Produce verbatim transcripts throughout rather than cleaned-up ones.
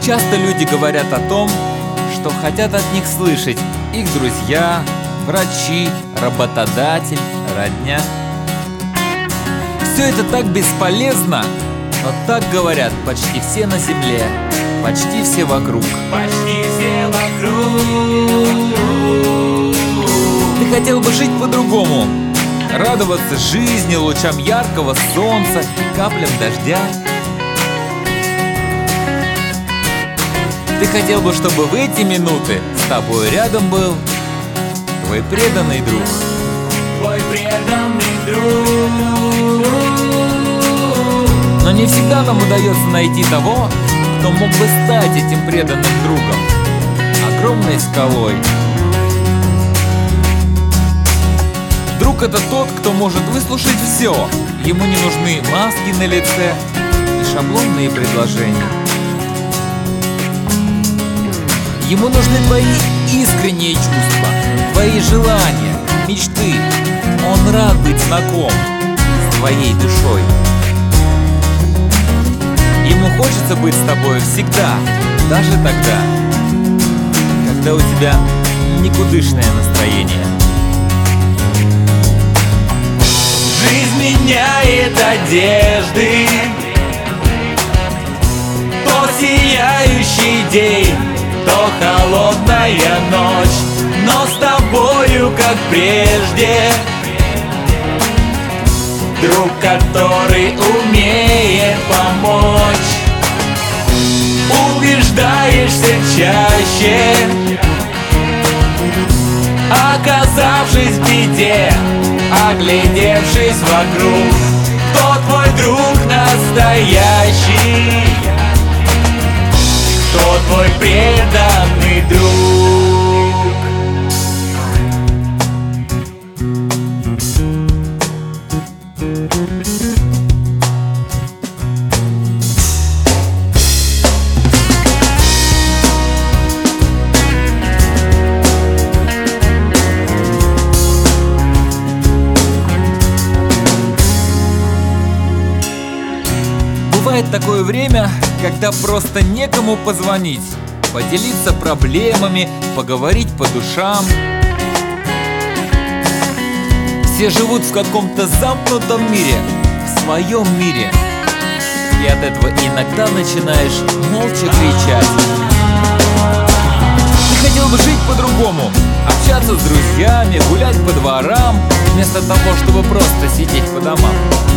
Часто люди говорят о том, что хотят от них слышать их друзья, врачи, работодатель, родня. Все это так бесполезно, но так говорят почти все на земле, почти все вокруг. Почти все вокруг. Ты хотел бы жить по-другому, радоваться жизни, лучам яркого солнца и каплям дождя. Ты хотел бы, чтобы в эти минуты с тобой рядом был твой преданный друг. Твой преданный друг. Но не всегда нам удается найти того, кто мог бы стать этим преданным другом, огромной скалой. Друг — это тот, кто может выслушать все. Ему не нужны маски на лице и шаблонные предложения. Ему нужны твои искренние чувства, твои желания, мечты. Он рад быть знаком с твоей душой. Ему хочется быть с тобой всегда, даже тогда, когда у тебя никудышное настроение. Жизнь меняет одежды, то сияющий день, то холодная ночь, но с тобою, как прежде, друг, который умеет помочь. Убеждаешься чаще, оказавшись в беде, оглядевшись вокруг, кто твой друг настоящий, кто твой преданный друг. Бывает такое время, когда просто некому позвонить, поделиться проблемами, поговорить по душам. Все живут в каком-то замкнутом мире, в своем мире. И от этого иногда начинаешь молча кричать. Ты хотел бы жить по-другому, общаться с друзьями, гулять по дворам, вместо того, чтобы просто сидеть по домам.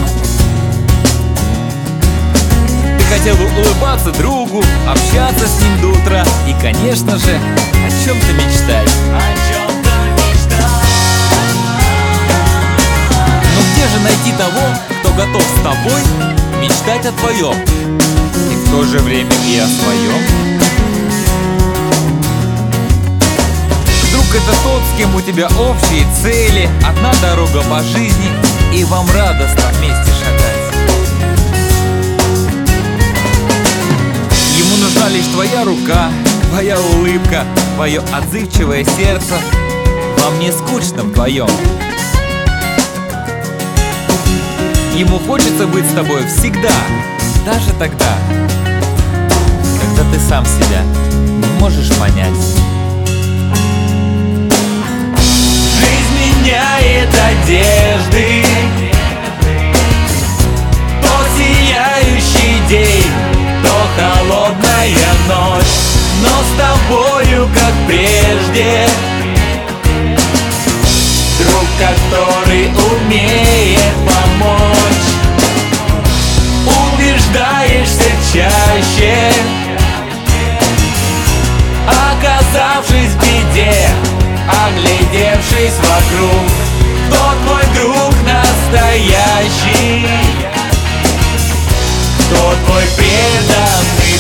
Хотел бы улыбаться другу, общаться с ним до утра и, конечно же, о чем-то мечтать. О чем-то мечтать. Но где же найти того, кто готов с тобой мечтать о твоем и в то же время и о своем? Друг — это тот, с кем у тебя общие цели, одна дорога по жизни, и вам радостно вместе шагать. Ему нужна лишь твоя рука, твоя улыбка, твое отзывчивое сердце. Вам не скучно вдвоем. Ему хочется быть с тобой всегда, даже тогда, когда ты сам себя не можешь понять. Жизнь меняет одежды, то сияющий день, то холодная ночь, но с тобою, как прежде, друг, который умеет помочь. Убеждаешься чаще, оказавшись в беде, оглядевшись вокруг, кто твой друг настоящий, кто твой преданный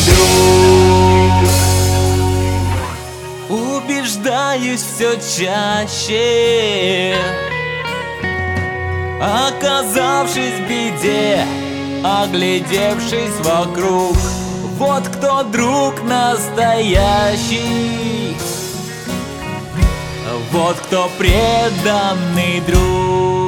друг. Убеждаюсь все чаще, оказавшись в беде, оглядевшись вокруг, вот кто друг настоящий, вот кто преданный друг.